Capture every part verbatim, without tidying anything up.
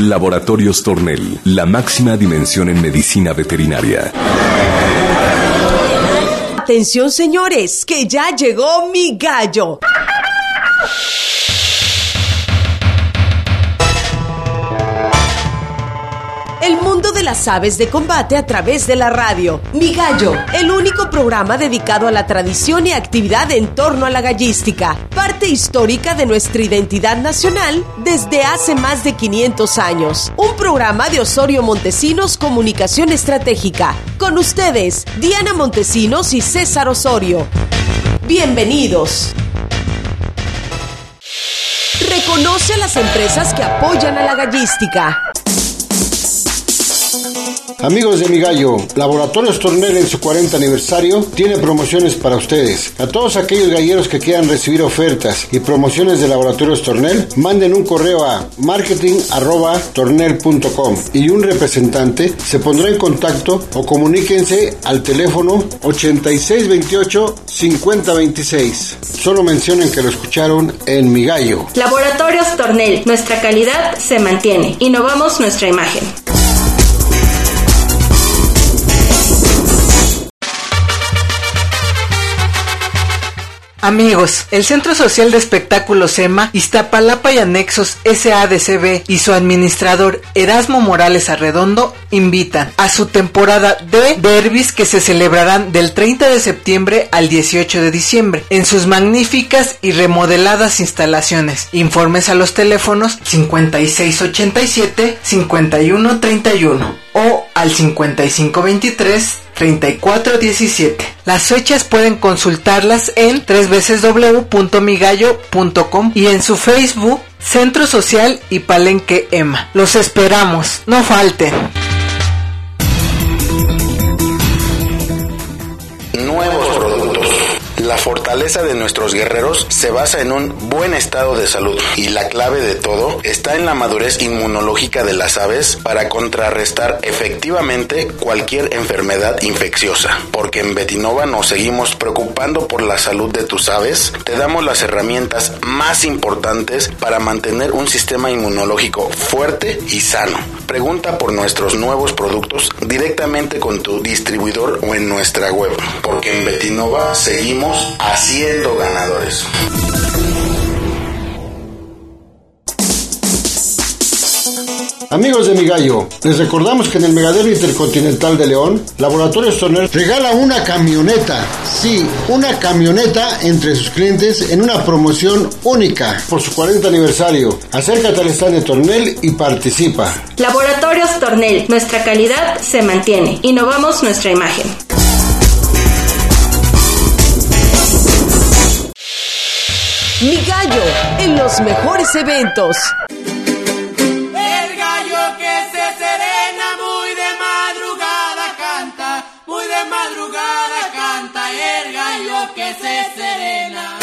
Laboratorios Tornel, la máxima dimensión en medicina veterinaria. Atención, señores, que ya llegó mi gallo. El mundo de las aves de combate a través de la radio. Mi Gallo, el único programa dedicado a la tradición y actividad en torno a la gallística, parte histórica de nuestra identidad nacional desde hace más de quinientos años. Un programa de Osorio Montesinos Comunicación Estratégica. Con ustedes, Diana Montesinos y César Osorio. Bienvenidos. Reconoce a las empresas que apoyan a la gallística. Amigos de Mi Gallo, Laboratorios Tornel en su cuarenta aniversario tiene promociones para ustedes. A todos aquellos galleros que quieran recibir ofertas y promociones de Laboratorios Tornel, manden un correo a marketing arroba tornel punto com y un representante se pondrá en contacto o comuníquense al teléfono ochenta y seis veintiocho cincuenta veintiséis. Solo mencionen que lo escucharon en Mi Gallo. Laboratorios Tornel, nuestra calidad se mantiene. Innovamos nuestra imagen. Amigos, el Centro Social de Espectáculos SEMA, Iztapalapa y Anexos S A D C B y su administrador Erasmo Morales Arredondo invitan a su temporada de derbis que se celebrarán del treinta de septiembre al dieciocho de diciembre en sus magníficas y remodeladas instalaciones. Informes a los teléfonos cincuenta y seis ochenta y siete cincuenta y uno treinta y uno o al cincuenta y cinco veintitrés treinta y cuatro diecisiete. Las fechas pueden consultarlas en doble u doble u doble u punto mi gallo punto com y en su Facebook Centro Social y Palenque EMA. Los esperamos, no falten. Nuevos productos. La fortaleza de nuestros guerreros se basa en un buen estado de salud y la clave de todo está en la madurez inmunológica de las aves para contrarrestar efectivamente cualquier enfermedad infecciosa. Porque en Betinova nos seguimos preocupando por la salud de tus aves, te damos las herramientas más importantes para mantener un sistema inmunológico fuerte y sano. Pregunta por nuestros nuevos productos directamente con tu distribuidor o en nuestra web, porque en Betinova seguimos haciendo ganadores. Amigos de Mi Gallo, les recordamos que en el Megadero Intercontinental de León, Laboratorios Tornel regala una camioneta, sí, una camioneta entre sus clientes en una promoción única por su cuarenta aniversario. Acércate al stand de Tornel y participa. Laboratorios Tornel, nuestra calidad se mantiene. Innovamos nuestra imagen. Mi Gallo, en los mejores eventos. El gallo que se serena, muy de madrugada canta, muy de madrugada canta, el gallo que se serena.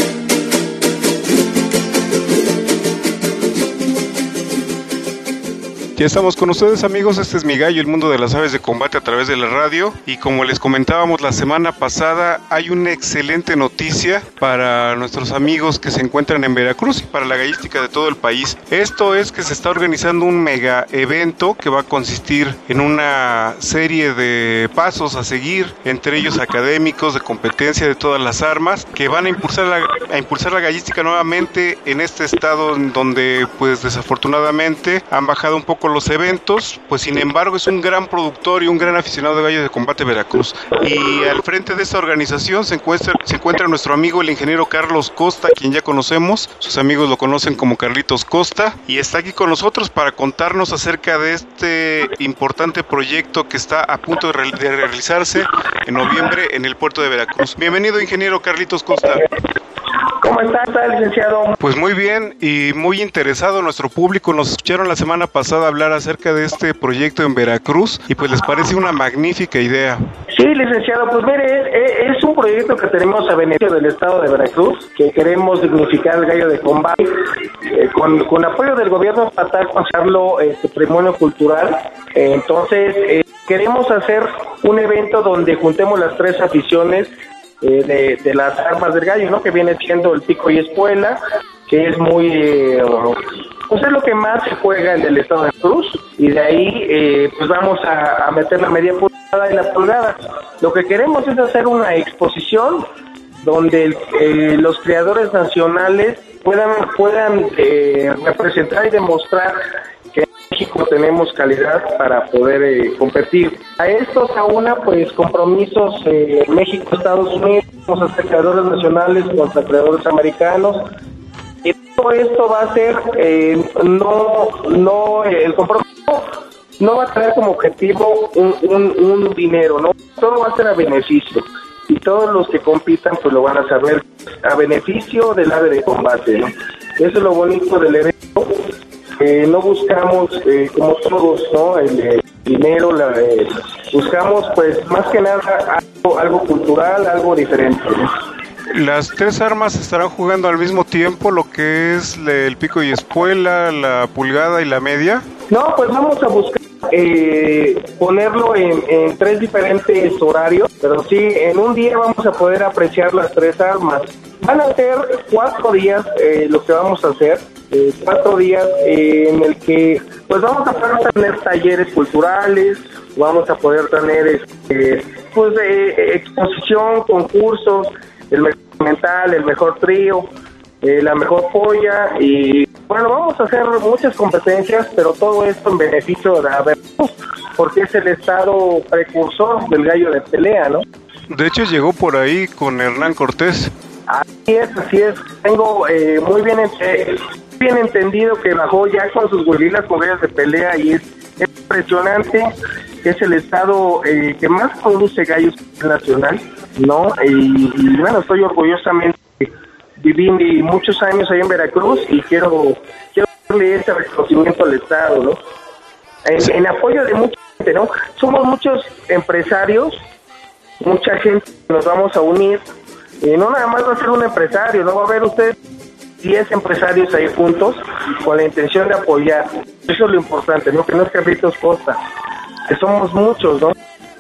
Ya estamos con ustedes, amigos. Este es Mi Gallo, el mundo de las aves de combate a través de la radio. Y como les comentábamos la semana pasada, hay una excelente noticia para nuestros amigos que se encuentran en Veracruz y para la gallística de todo el país. Esto es que se está organizando un mega evento que va a consistir en una serie de pasos a seguir, entre ellos académicos, de competencia de todas las armas, que van a impulsar la, a impulsar la gallística nuevamente en este estado donde, pues desafortunadamente, han bajado un poco los eventos. Pues sin embargo es un gran productor y un gran aficionado de gallos de combate Veracruz, y al frente de esta organización se encuentra, se encuentra nuestro amigo el ingeniero Carlos Costa, quien ya conocemos, sus amigos lo conocen como Carlitos Costa, y está aquí con nosotros para contarnos acerca de este importante proyecto que está a punto de, re- de realizarse en noviembre en el puerto de Veracruz. Bienvenido, ingeniero Carlitos Costa. ¿Cómo está, licenciado? Pues muy bien y muy interesado nuestro público. Nos escucharon la semana pasada hablar acerca de este proyecto en Veracruz y pues les parece una magnífica idea. Sí, licenciado, pues mire, es, es un proyecto que tenemos a beneficio del estado de Veracruz, que queremos dignificar el gallo de combate, eh, con, con apoyo del gobierno estatal, conservarlo este patrimonio cultural. Eh, entonces, eh, queremos hacer un evento donde juntemos las tres aficiones Eh, de, de las armas del gallo, ¿no? Que viene siendo el pico y espuela, que es muy eh, pues es lo que más se juega en el estado de Veracruz, y de ahí eh, pues vamos a, a meter la media pulgada y la pulgada. Lo que queremos es hacer una exposición donde el, eh, los creadores nacionales puedan, puedan eh, representar y demostrar que en México tenemos calidad para poder eh, competir. A esto se aúna pues compromisos eh, México, Estados Unidos, vamos a ser creadores nacionales contra creadores americanos. Y todo esto va a ser, eh, no, no, el compromiso no va a tener como objetivo un, un, un dinero, ¿no? Todo va a ser a beneficio. Y todos los que compitan pues lo van a saber a beneficio del ave de combate, ¿no? Eso es lo bonito del evento. Eh, no buscamos, eh, como todos, ¿no? El, el dinero, la, eh, buscamos pues más que nada algo, algo cultural, algo diferente, ¿no? Las tres armas estarán jugando al mismo tiempo, lo que es el pico y espuela, la pulgada y la media. No, pues vamos a buscar eh, ponerlo en, en tres diferentes horarios, pero sí, en un día vamos a poder apreciar las tres armas. Van a ser cuatro días eh, lo que vamos a hacer, eh, cuatro días eh, en el que pues vamos a poder tener talleres culturales, vamos a poder tener este, pues eh, exposición, concursos, el mejor mental, el mejor trío, eh, la mejor polla, y bueno, vamos a hacer muchas competencias, pero todo esto en beneficio de la Veracruz, porque es el estado precursor del gallo de pelea, ¿no? De hecho llegó por ahí con Hernán Cortés. Así es, así es. Tengo eh, muy bien eh, bien entendido que bajó ya con sus huevilas con gallos de pelea, y es, es impresionante. Es el estado eh, que más produce gallos nacional, ¿no? Y, y bueno, estoy orgullosamente, viví muchos años ahí en Veracruz y quiero, quiero darle ese reconocimiento al estado, ¿no? En, en apoyo de mucha gente, ¿no? Somos muchos empresarios, mucha gente, nos vamos a unir, y no nada más va a ser un empresario, no va a haber ustedes diez empresarios ahí juntos con la intención de apoyar. Eso es lo importante, ¿no? Que no es Carlitos Costa, que somos muchos, ¿no?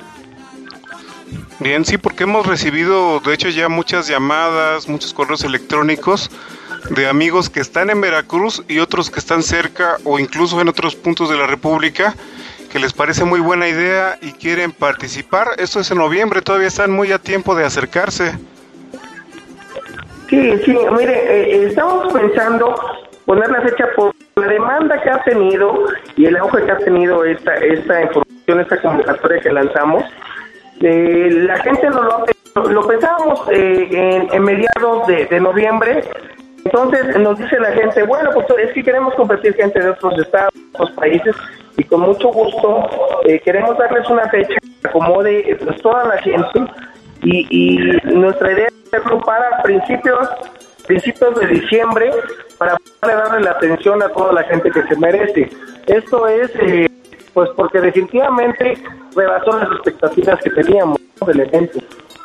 Bien, sí, porque hemos recibido, de hecho, ya muchas llamadas, muchos correos electrónicos de amigos que están en Veracruz y otros que están cerca o incluso en otros puntos de la República, que les parece muy buena idea y quieren participar. Esto es en noviembre, todavía están muy a tiempo de acercarse. Sí, sí, mire, eh, estamos pensando poner la fecha por la demanda que ha tenido y el auge que ha tenido esta, esta información, esta convocatoria que lanzamos. Eh, la gente no lo ha pedido, lo pensábamos eh, en, en mediados de, de noviembre. Entonces nos dice la gente, bueno, pues es que queremos competir gente de otros estados, otros países, y con mucho gusto eh, queremos darles una fecha que acomode pues, toda la gente, y, y nuestra idea es hacerlo para principios principios de diciembre, para poder darle la atención a toda la gente que se merece. Esto es eh, pues porque definitivamente rebasó las expectativas que teníamos, ¿no?, del evento.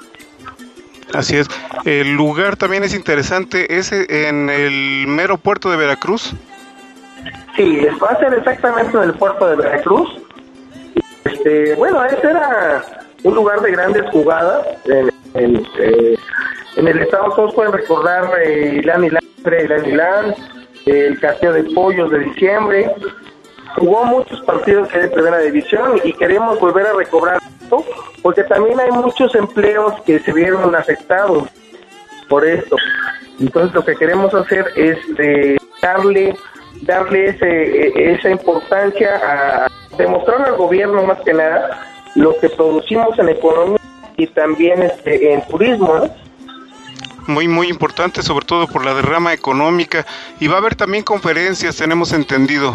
Así es. El lugar también es interesante, es en el mero puerto de Veracruz. Sí, va a ser exactamente en el puerto de Veracruz. Este, bueno, ese era un lugar de grandes jugadas. En, en, eh, en el estado todos pueden recordar eh, Ilán Ilán, Ilán Ilán, el Castillo de Pollos de diciembre. Jugó muchos partidos de primera división y queremos volver a recobrar esto, porque también hay muchos empleos que se vieron afectados por esto. Entonces lo que queremos hacer es eh, darle darle ese, esa importancia a demostrar al gobierno más que nada lo que producimos en economía y también este, en turismo, ¿no? Muy, muy importante, sobre todo por la derrama económica. Y va a haber también conferencias, tenemos entendido.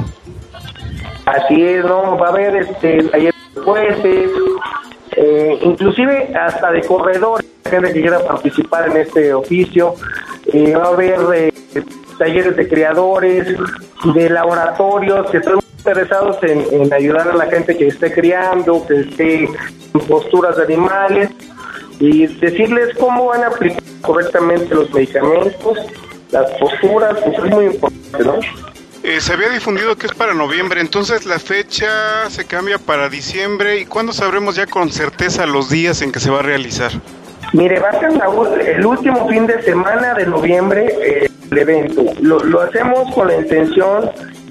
Así es, ¿no? Va a haber este, talleres de jueces, eh, inclusive hasta de corredores, gente que quiera participar en este oficio. Eh, va a haber eh, talleres de criadores, de laboratorios, que están interesados en, en ayudar a la gente que esté criando, que esté en posturas de animales, y decirles cómo van a aplicar correctamente los medicamentos, las posturas, pues es muy importante, ¿no? Eh, se había difundido que es para noviembre, entonces la fecha se cambia para diciembre. ¿Y cuándo sabremos ya con certeza los días en que se va a realizar? Mire, va a ser la, el último fin de semana de noviembre eh, el evento. Lo, lo hacemos con la intención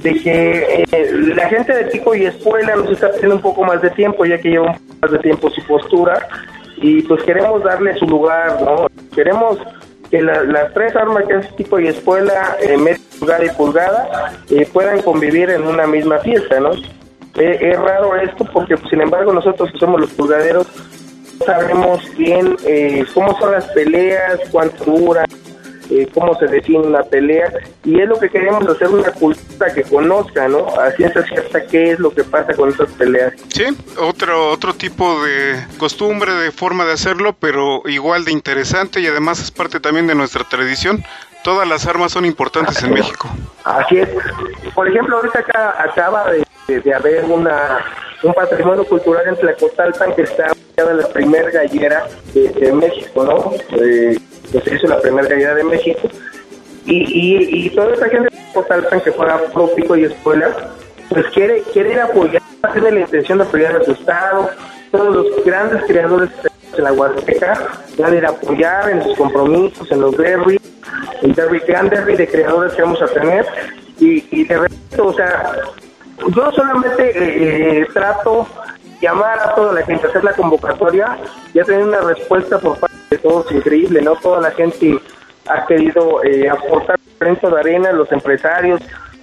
de que eh, la gente de Pico y Espuela nos está pidiendo un poco más de tiempo, ya que lleva un poco más de tiempo su postura, y pues queremos darle su lugar, ¿no? Queremos que la, las tres armas que es Pico y Espuela, eh, media pulgada y pulgada, eh, puedan convivir en una misma fiesta, ¿no? Eh, es raro esto porque, pues, sin embargo, nosotros que somos los pulgaderos sabemos bien eh, cómo son las peleas, cuánto duran, eh, cómo se define una pelea, y es lo que queremos hacer, una cultura que conozca, ¿no? A ciencia cierta qué es lo que pasa con esas peleas. Sí, otro otro tipo de costumbre, de forma de hacerlo, pero igual de interesante, y además es parte también de nuestra tradición. Todas las armas son importantes en México. Así es. Por ejemplo, ahorita acá acaba de, de, de haber una un patrimonio cultural en Tlacotalpan que está ubicada la primer gallera de, de México, ¿no? Eh, pues se hizo la primera gallera de México. Y, y, y toda esa gente de Tlacotalpan que fuera pro Pico y Espuela, pues quiere, quiere ir a apoyar, tiene la intención de apoyar a su estado. Todos los grandes creadores de la Huasteca van a ir a apoyar en sus compromisos, en los derby, el derby, gran derby de creadores que vamos a tener. Y, y de repente, o sea, yo solamente eh, trato de llamar a toda la gente, hacer la convocatoria, ya tener una respuesta por parte de todos increíble, ¿no? Toda la gente ha querido eh, aportar un granito de arena, los empresarios,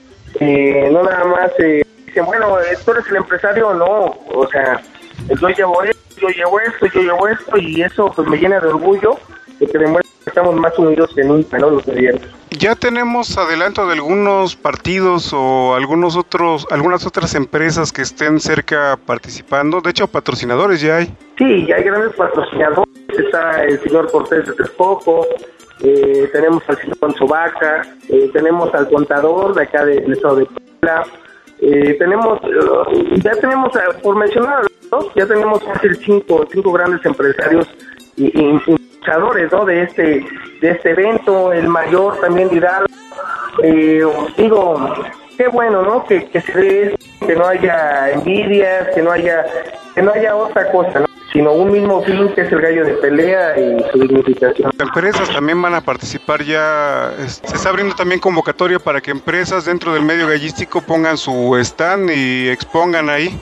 eh, no nada más eh, dicen, bueno, tú eres el empresario, no, o sea, yo llevo esto, yo llevo esto, yo llevo esto, y eso pues me llena de orgullo, porque demuestra que estamos más unidos que nunca, ¿no? Los gobiernos. Ya tenemos adelanto de algunos partidos o algunos otros, algunas otras empresas que estén cerca participando. De hecho, patrocinadores ya hay. Sí, ya hay grandes patrocinadores. Está el señor Cortés de Texcoco, eh, tenemos al señor Alfonso Vaca, eh, tenemos al contador de acá del estado de Puebla, eh, tenemos, uh, ya tenemos, uh, por mencionar, ¿no? Ya tenemos casi cinco, cinco grandes empresarios y, y, impulsadores, ¿no? De este, de este evento, el mayor también de Hidalgo. Eh, digo, qué bueno, ¿no? Que, que se dé, que no haya envidias, que no haya, que no haya otra cosa, ¿no? Sino un mismo fin, que es el gallo de pelea y su dignificación. Las empresas también van a participar ya, se está abriendo también convocatoria para que empresas dentro del medio gallístico pongan su stand y expongan ahí.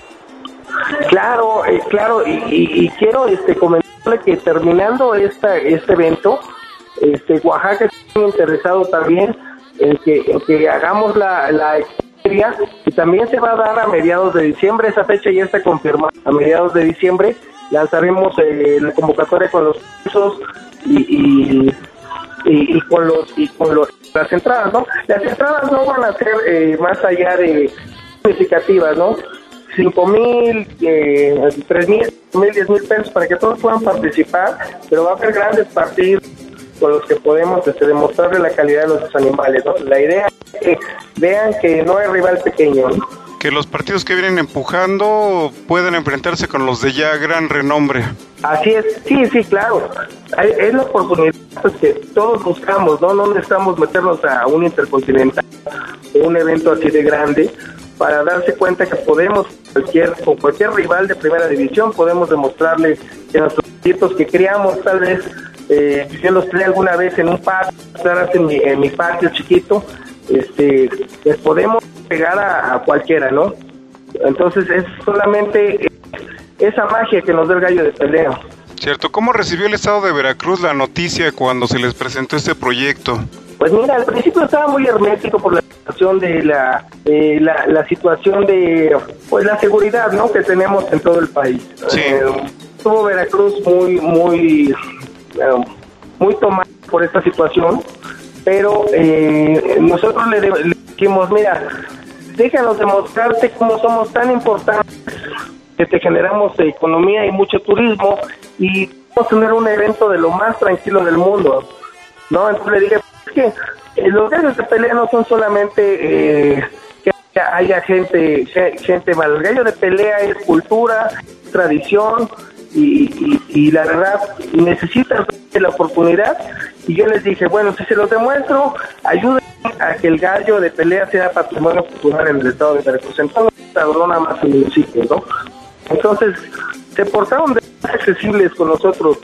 Claro, eh, claro, y, y, y quiero este comentarle que terminando esta este evento, este Oaxaca está muy interesado también en que, en que hagamos la, la feria, y también se va a dar a mediados de diciembre, esa fecha ya está confirmada, a mediados de diciembre lanzaremos eh, la convocatoria con los cursos y, y, y, y con los y con los las entradas, ¿no? Las entradas no van a ser eh, más allá de significativas, ¿no? cinco mil, eh, tres mil, mil, diez mil pesos para que todos puedan participar, pero va a haber grandes partidos con los que podemos este, demostrarle la calidad de nuestros animales, ¿no? La idea es que vean que no hay rival pequeño, ¿no? Que los partidos que vienen empujando pueden enfrentarse con los de ya gran renombre. Así es, sí, sí, claro. Es la oportunidad pues, que todos buscamos, ¿no? No necesitamos meternos a un intercontinental o un evento así de grande para darse cuenta que podemos, cualquier con cualquier rival de primera división, podemos demostrarle que nuestros proyectos que criamos, tal vez, eh, yo los creé alguna vez en un patio, en mi, en mi patio chiquito, este, les podemos pegar a, a cualquiera, ¿no? Entonces es solamente esa magia que nos da el gallo de pelea. Cierto. ¿Cómo recibió el estado de Veracruz la noticia cuando se les presentó este proyecto? Pues mira, al principio estaba muy hermético por la situación de la, eh, la, la situación de, pues la seguridad, ¿no? Que tenemos en todo el país. Sí. Eh, estuvo Veracruz muy, muy, uh, muy tomado por esta situación, pero eh, nosotros le, le dijimos, mira, déjanos demostrarte cómo somos tan importantes, que te generamos economía y mucho turismo, y vamos a tener un evento de lo más tranquilo del mundo, ¿no? Entonces le dije, es que eh, los gallos de pelea no son solamente eh, que haya, haya gente, gente mala. El gallo de pelea es cultura, tradición, y, y, y la verdad necesitan la oportunidad. Y yo les dije, bueno, si se los demuestro, ayuden a que el gallo de pelea sea patrimonio cultural en el estado de Veracruz, entonces no nada más en el municipio, ¿no? Entonces se portaron de más accesibles con nosotros,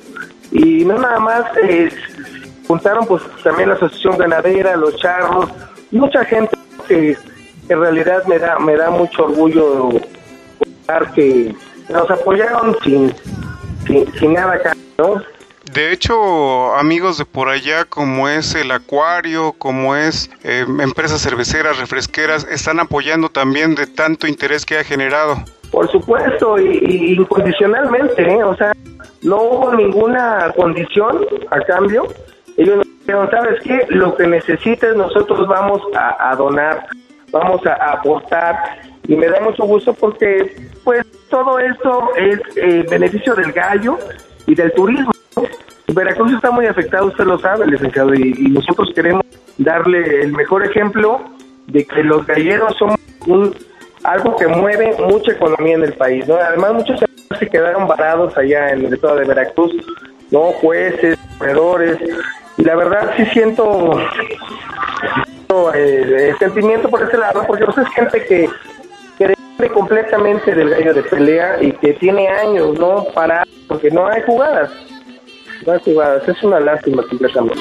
y no nada más eh, juntaron pues también la asociación ganadera, los charros, mucha gente que, en realidad me da me da mucho orgullo contar que nos apoyaron sin, sin, sin nada acá, ¿no? De hecho, amigos de por allá, como es el Acuario, como es eh, empresas cerveceras, refresqueras, están apoyando también de tanto interés que ha generado. Por supuesto, y, y incondicionalmente, ¿eh? O sea, no hubo ninguna condición a cambio. Ellos nos dijeron, ¿sabes qué? Lo que necesites nosotros vamos a, a donar, vamos a, a aportar, y me da mucho gusto porque, pues, todo esto es eh, beneficio del gallo y del turismo. Veracruz está muy afectado, usted lo sabe, licenciado, y, y nosotros queremos darle el mejor ejemplo de que los galleros son un, algo que mueve mucha economía en el país, ¿no? Además, muchos se quedaron varados allá en el estado de Veracruz, ¿no? Jueces, corredores, y la verdad sí siento eh, el sentimiento por ese lado, porque pues, es gente que, que depende completamente del gallo de pelea y que tiene años, ¿no? Para, porque no hay jugadas. No hay jugadas, es una lástima completamente.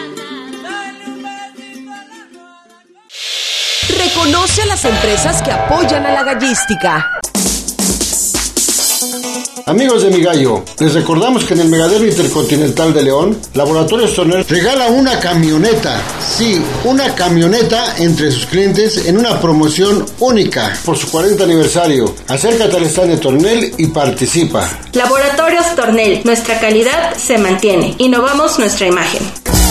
Reconoce a las empresas que apoyan a la gallística. Amigos de Mi Gallo, les recordamos que en el Megadero Intercontinental de León, Laboratorios Tornel regala una camioneta, sí, una camioneta entre sus clientes en una promoción única por su cuarenta aniversario. Acércate al stand de Tornel y participa. Laboratorios Tornel, nuestra calidad se mantiene. Innovamos nuestra imagen.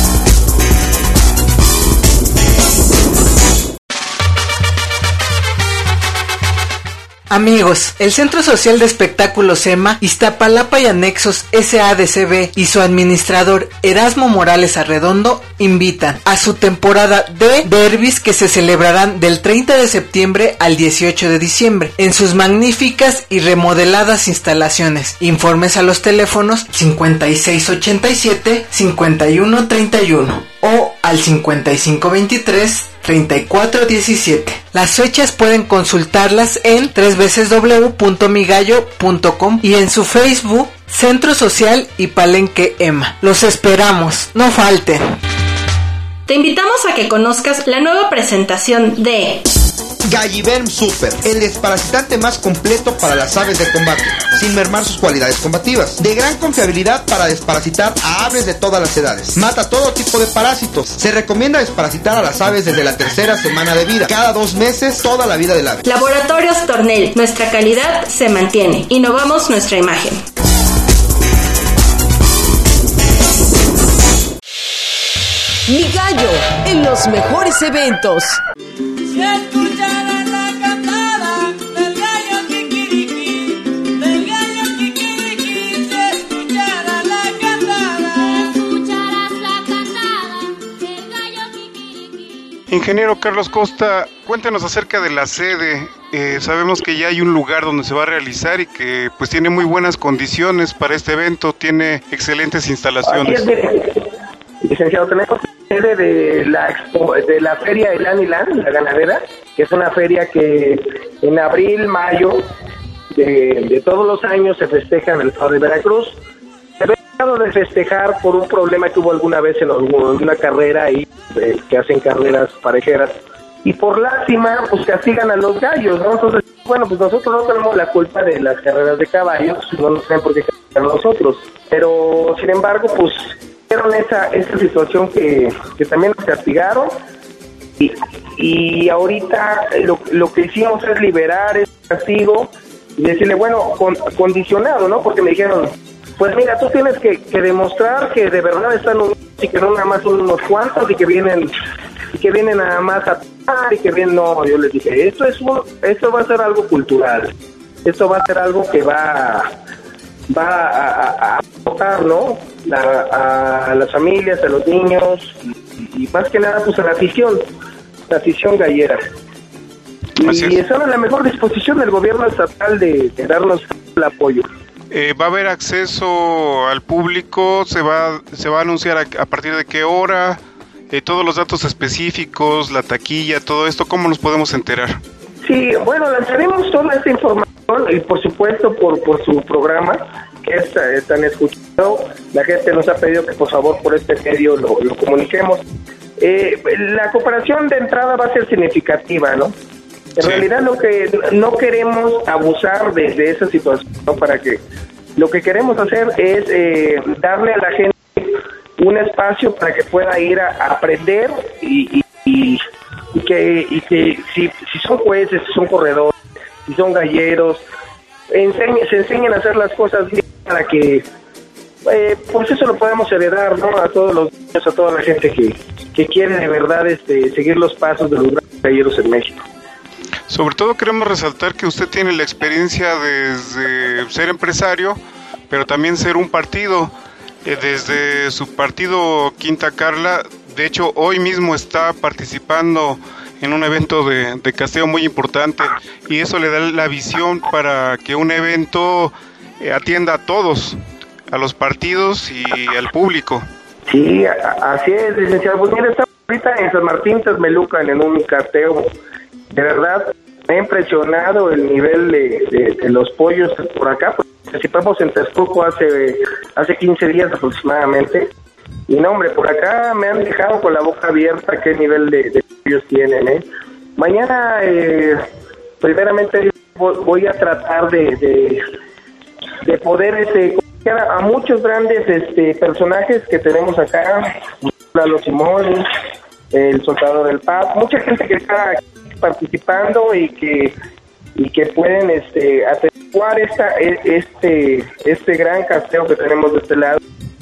Amigos, el Centro Social de Espectáculos SEMA, Iztapalapa y Anexos S A D C B y su administrador Erasmo Morales Arredondo invitan a su temporada de derbis que se celebrarán del treinta de septiembre al dieciocho de diciembre en sus magníficas y remodeladas instalaciones. Informes a los teléfonos cincuenta y seis ochenta y siete, cincuenta y uno treinta y uno o al cincuenta y cinco veintitrés, treinta y cuatro diecisiete. Las fechas pueden consultarlas en doble u doble u doble u punto mi gallo punto com y en su Facebook Centro Social y Palenque EMA. Los esperamos, no falten. Te invitamos a que conozcas la nueva presentación de Galliverm Super, el desparasitante más completo para las aves de combate, sin mermar sus cualidades combativas. De gran confiabilidad para desparasitar a aves de todas las edades. Mata todo tipo de parásitos. Se recomienda desparasitar a las aves desde la tercera semana de vida. Cada dos meses, toda la vida del ave. Laboratorios Tornel, nuestra calidad se mantiene. Innovamos nuestra imagen. Mi Gallo, en los mejores eventos. Si escucharas la cantada del gallo kikiriki, del gallo kikiriki, si escucharas la cantada, escucharás la cantada del gallo kikiriki. Ingeniero Carlos Costa, cuéntanos acerca de la sede. Eh, sabemos que ya hay un lugar donde se va a realizar y que pues tiene muy buenas condiciones para este evento, tiene excelentes instalaciones. Licenciado, tenemos sede de la expo, de la feria Elan y Lan, la ganadera, que es una feria que en abril, mayo de, de todos los años se festeja en el estado de Veracruz. Se había dejado de festejar por un problema que hubo alguna vez en alguna carrera ahí, eh, que hacen carreras parejeras, y por lástima pues castigan a los gallos, ¿no? Entonces, bueno, pues nosotros no tenemos la culpa de las carreras de caballos, no nos tienen por qué castigar a nosotros, pero sin embargo pues esa esa situación que, que también nos castigaron y, y ahorita lo, lo que hicimos es liberar ese castigo y decirle, bueno, con, condicionado, ¿no? Porque me dijeron, pues mira, tú tienes que, que demostrar que de verdad están unidos y que no nada más son unos cuantos y que vienen y que vienen nada más a y que vienen, no, yo les dije, esto es un, esto va a ser algo cultural, esto va a ser algo que va va a aportar, ¿no? A, a las familias, a los niños y, y más que nada pues a la afición, la afición gallera. Y están en la mejor disposición del gobierno estatal de, de darnos el apoyo. Eh, ¿Va a haber acceso al público? ¿Se va, se va a anunciar a, a partir de qué hora? Eh, todos los datos específicos, la taquilla, todo esto, ¿cómo nos podemos enterar? Sí, bueno, lanzaremos toda esta información y por supuesto por, por su programa que es, es tan escuchado. La gente nos ha pedido que por favor por este medio lo, lo comuniquemos. Eh, la cooperación de entrada va a ser significativa, ¿no? En Sí. realidad lo que no queremos abusar de, de esa situación, ¿no? Para que lo que queremos hacer es eh, darle a la gente un espacio para que pueda ir a, a aprender y, y, y, y que, y que si, si son jueces, si son corredores, si son galleros, enseñe, se enseñen a hacer las cosas bien para que eh, pues eso lo podemos heredar, ¿no? A todos los niños, a toda la gente que, que quiere de verdad este, seguir los pasos de los grandes galleros en México. Sobre todo queremos resaltar que usted tiene la experiencia desde ser empresario, pero también ser un partido. Eh, desde su partido Quinta Carla, de hecho hoy mismo está participando en un evento de, de casteo muy importante, y eso le da la visión para que un evento eh, atienda a todos, a los partidos y al público. Sí, a- así es, licenciado. Pues mira, estamos ahorita en San Martín, Texmelucan, en un casteo. De verdad, me ha impresionado el nivel de, de, de los pollos por acá. Pues, participamos en Texcoco hace, hace quince días aproximadamente. Y no, hombre, por acá me han dejado con la boca abierta qué nivel de, de pollos tienen, ¿eh? Mañana, eh, primeramente, voy voy a tratar de, de, de poder este, conocer a muchos grandes este, personajes que tenemos acá. Lalo Simón, el Soldado del Paz, mucha gente que está participando y que y que pueden este atenuar esta este este gran casteo que tenemos de este lado.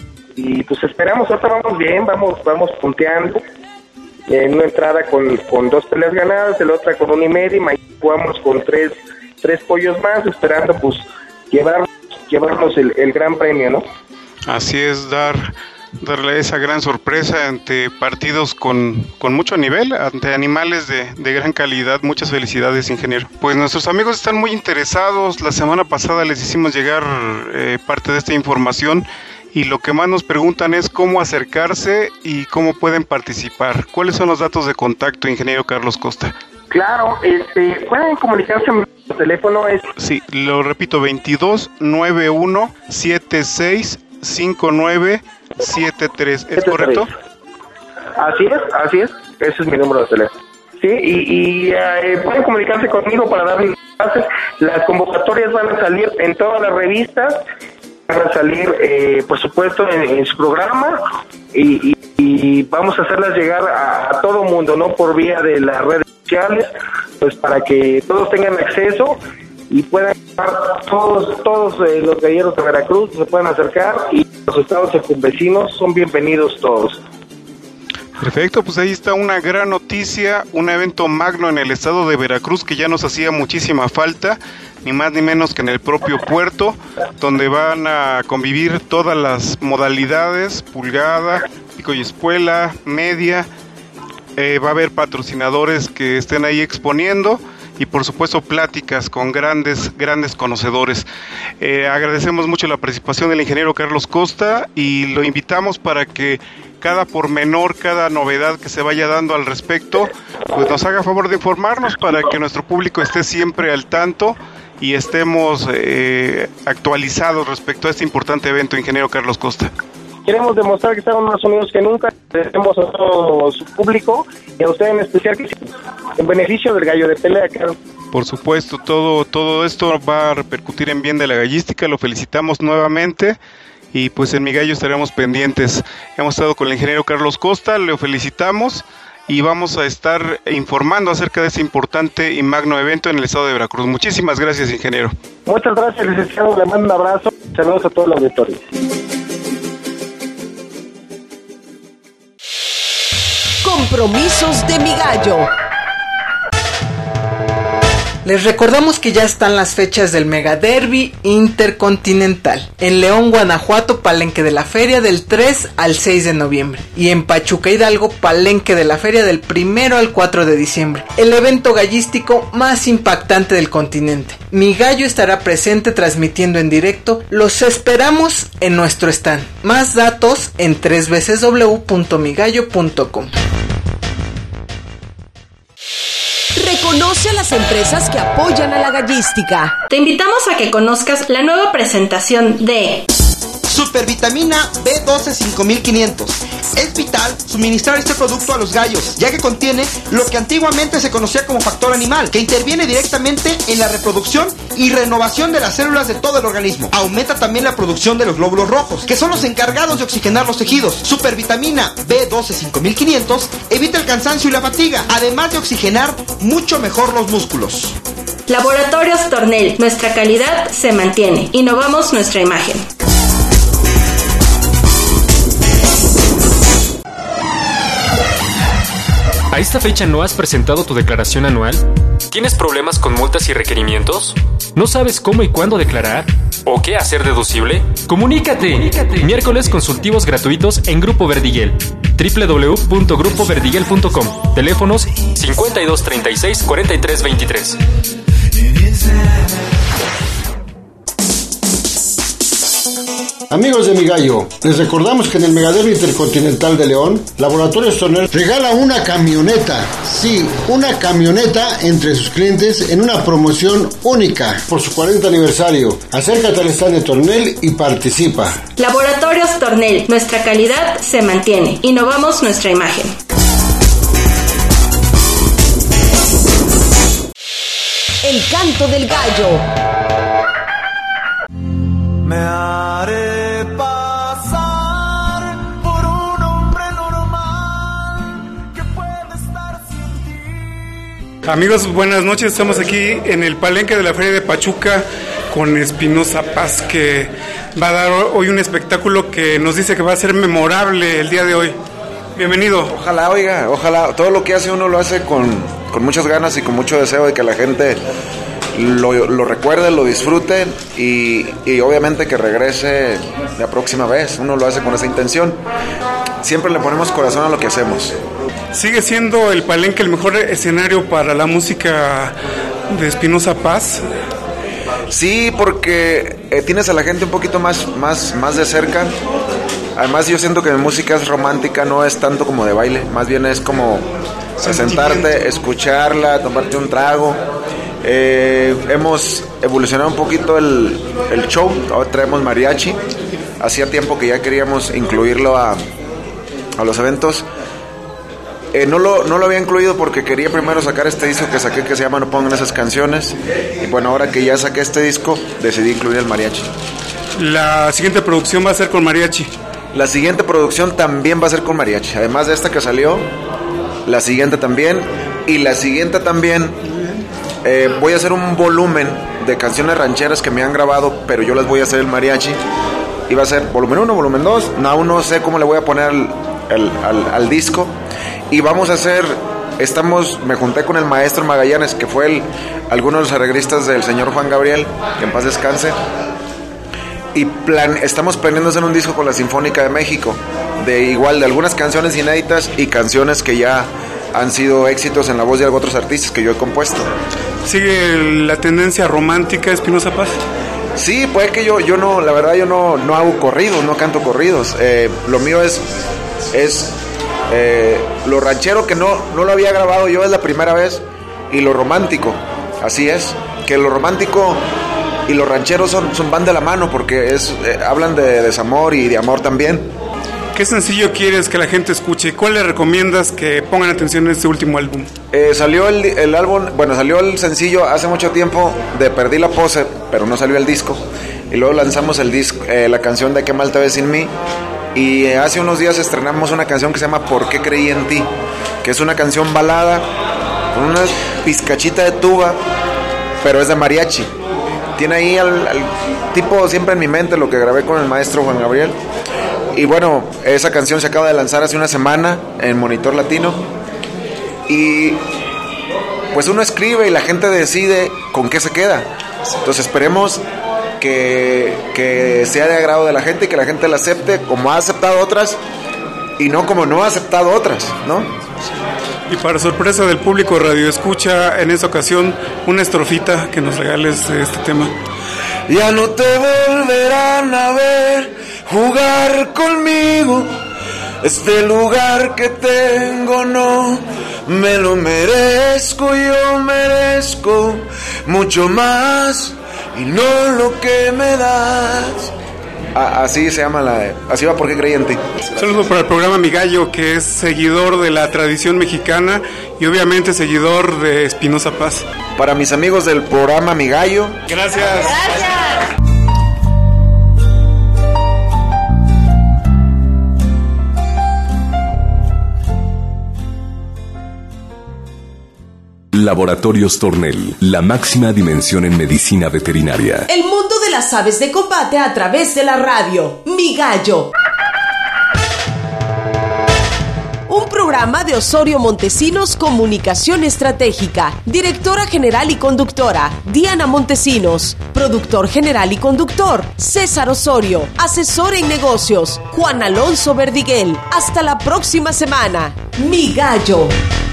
Y pues esperamos, ahorita vamos bien, vamos vamos punteando en una entrada con, con dos peleas ganadas, en la otra con una y media, y mañana jugamos con tres tres pollos más, esperando pues llevar llevarnos el, el gran premio, ¿no? Así es, dar darle esa gran sorpresa ante partidos con, con mucho nivel, ante animales de, de gran calidad. Muchas felicidades, ingeniero. Pues nuestros amigos están muy interesados. La semana pasada les hicimos llegar eh, parte de esta información, y lo que más nos preguntan es cómo acercarse y cómo pueden participar. ¿Cuáles son los datos de contacto, ingeniero Carlos Costa? Claro, este, pueden comunicarse, mi teléfono es... Sí, lo repito, veintidós noventa y uno setenta y seis cincuenta y nueve setenta y tres, ¿es correcto? Así es, así es, ese es mi número de teléfono. Sí, y, y eh, pueden comunicarse conmigo para darles clases. Las convocatorias van a salir en todas las revistas, van a salir, eh, por supuesto, en, en su programa, y, y, y vamos a hacerlas llegar a, a todo mundo, ¿no? Por vía de las redes sociales, pues para que todos tengan acceso y puedan estar todos todos eh, los galleros de Veracruz se puedan acercar, y los estados circunvecinos son bienvenidos todos. Perfecto, pues ahí está una gran noticia, un evento magno en el estado de Veracruz que ya nos hacía muchísima falta, ni más ni menos que en el propio puerto, donde van a convivir todas las modalidades, pulgada, pico y espuela, media. Eh, va a haber patrocinadores que estén ahí exponiendo, y por supuesto pláticas con grandes, grandes conocedores. Eh, agradecemos mucho la participación del ingeniero Carlos Costa, y lo invitamos para que cada pormenor, cada novedad que se vaya dando al respecto, pues nos haga favor de informarnos para que nuestro público esté siempre al tanto y estemos eh, actualizados respecto a este importante evento, ingeniero Carlos Costa. Queremos demostrar que estamos más unidos que nunca. Agradecemos a todo su público y a usted en especial, que en beneficio del gallo de pelea, claro. Por supuesto, todo, todo esto va a repercutir en bien de la gallística. Lo felicitamos nuevamente, y pues en Mi Gallo estaremos pendientes. Hemos estado con el ingeniero Carlos Costa, lo felicitamos, y vamos a estar informando acerca de este importante y magno evento en el estado de Veracruz. Muchísimas gracias, ingeniero. Muchas gracias, licenciado. Le mando un abrazo. Saludos a todo el auditorio. Compromisos de Mi Gallo. Les recordamos que ya están las fechas del Mega Derby Intercontinental. En León, Guanajuato, Palenque de la Feria del tres al seis de noviembre. Y en Pachuca, Hidalgo, Palenque de la Feria del primero al cuatro de diciembre. El evento gallístico más impactante del continente. Mi Gallo estará presente transmitiendo en directo. Los esperamos en nuestro stand. Más datos en doble u doble u doble u punto mi gallo punto com. Reconoce a las empresas que apoyan a la gallística. Te invitamos a que conozcas la nueva presentación de Supervitamina B doce cinco mil quinientos. Es vital suministrar este producto a los gallos, ya que contiene lo que antiguamente se conocía como factor animal, que interviene directamente en la reproducción y renovación de las células de todo el organismo. Aumenta también la producción de los glóbulos rojos, que son los encargados de oxigenar los tejidos. Supervitamina B doce cinco mil quinientos evita el cansancio y la fatiga, además de oxigenar mucho mejor los músculos. Laboratorios Tornel, nuestra calidad se mantiene. Innovamos nuestra imagen. ¿A esta fecha no has presentado tu declaración anual? ¿Tienes problemas con multas y requerimientos? ¿No sabes cómo y cuándo declarar? ¿O qué hacer deducible? ¡Comunícate! ¡Comunícate! Miércoles consultivos gratuitos en Grupo Verdiguel. doble u doble u doble u punto grupo verdiguel punto com. Teléfonos cincuenta y dos treinta y seis cuarenta y tres veintitrés. Amigos de Mi Gallo, les recordamos que en el Megadero Intercontinental de León, Laboratorios Tornel regala una camioneta, sí, una camioneta entre sus clientes en una promoción única por su cuarenta aniversario. Acércate al stand de Tornel y participa. Laboratorios Tornel, nuestra calidad se mantiene. Innovamos nuestra imagen. El canto del gallo. Me haré pasar por un hombre normal que puede estar sin ti. Amigos, buenas noches. Estamos aquí en el palenque de la Feria de Pachuca con Espinosa Paz, que va a dar hoy un espectáculo que nos dice que va a ser memorable el día de hoy. Bienvenido. Ojalá, oiga, ojalá. Todo lo que hace uno lo hace con, con muchas ganas y con mucho deseo de que la gente Lo, lo recuerde, lo disfrute y, y obviamente que regrese la próxima vez. Uno lo hace con esa intención. Siempre le ponemos corazón a lo que hacemos. ¿Sigue siendo el palenque el mejor escenario para la música de Espinosa Paz? Sí, porque eh, tienes a la gente un poquito más, más, más de cerca. Además yo siento que mi música es romántica, no es tanto como de baile. Más bien es como sentarte, escucharla, tomarte un trago. Eh, hemos evolucionado un poquito el, el show. Ahora traemos mariachi. Hacía tiempo que ya queríamos incluirlo a, a los eventos. eh, no, lo, no lo había incluido porque quería primero sacar este disco que saqué, que se llama No Pongan Esas Canciones. Y bueno, ahora que ya saqué este disco, decidí incluir el mariachi. La siguiente producción va a ser con mariachi. La siguiente producción también va a ser con mariachi. Además de esta que salió, la siguiente también. Y la siguiente también, eh, voy a hacer un volumen de canciones rancheras que me han grabado, pero yo las voy a hacer el mariachi. Y va a ser volumen uno, volumen dos. Aún no sé cómo le voy a poner al, al, al, al disco. Y vamos a hacer, estamos, me junté con el maestro Magallanes, que fue el, alguno de los arreglistas del señor Juan Gabriel, que en paz descanse. Y plan, estamos planeando hacer un disco con la Sinfónica de México, de igual de algunas canciones inéditas y canciones que ya han sido éxitos en la voz de otros artistas que yo he compuesto. ¿Sigue la tendencia romántica Espinosa Paz? Sí, puede que yo, yo no, la verdad yo no, no hago corridos, no canto corridos. Eh, lo mío es, es eh, lo ranchero, que no, no lo había grabado yo, es la primera vez, y lo romántico, así es, que lo romántico y los rancheros son, son van de la mano, porque es eh, hablan de desamor y de amor también. ¿Qué sencillo quieres que la gente escuche? ¿Cuál le recomiendas que pongan atención en este último álbum? Eh, salió el, el álbum, bueno, salió el sencillo hace mucho tiempo de Perdí la Pose, pero no salió el disco. Y luego lanzamos el disco, eh, la canción de Qué mal te ves sin mí. Y eh, hace unos días estrenamos una canción que se llama ¿Por qué creí en ti? Que es una canción balada con una pizcachita de tuba, pero es de mariachi. Tiene ahí al, al tipo siempre en mi mente lo que grabé con el maestro Juan Gabriel. Y bueno, esa canción se acaba de lanzar hace una semana en Monitor Latino. Y pues uno escribe y la gente decide con qué se queda. Entonces esperemos que, que sea de agrado de la gente y que la gente la acepte como ha aceptado otras y no como no ha aceptado otras, ¿no? Y para sorpresa del público Radio Escucha, en esta ocasión, una estrofita que nos regales de este tema. Ya no te volverán a ver jugar conmigo. Este lugar que tengo no me lo merezco. Yo merezco mucho más y no lo que me das. A, así se llama la... Así va porque creí en ti. Saludos para el programa Mi Gallo, que es seguidor de la tradición mexicana y obviamente seguidor de Espinoza Paz. Para mis amigos del programa Mi Gallo. Gracias. Gracias. Laboratorios Tornel, la máxima dimensión en medicina veterinaria. El mundo de las aves de combate a través de la radio. Mi Gallo. Un programa de Osorio Montesinos Comunicación Estratégica. Directora general y conductora, Diana Montesinos. Productor general y conductor, César Osorio. Asesor en negocios, Juan Alonso Verdiguel. Hasta la próxima semana. Mi Gallo.